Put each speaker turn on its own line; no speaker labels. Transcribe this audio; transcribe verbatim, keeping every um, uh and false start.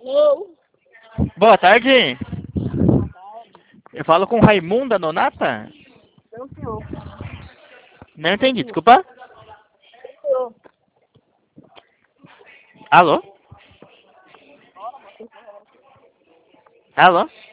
Alô?
Boa tarde. Eu falo com Raimunda Nonata?
Não, senhor.
Não entendi, desculpa.
Senhor.
Alô? Alô?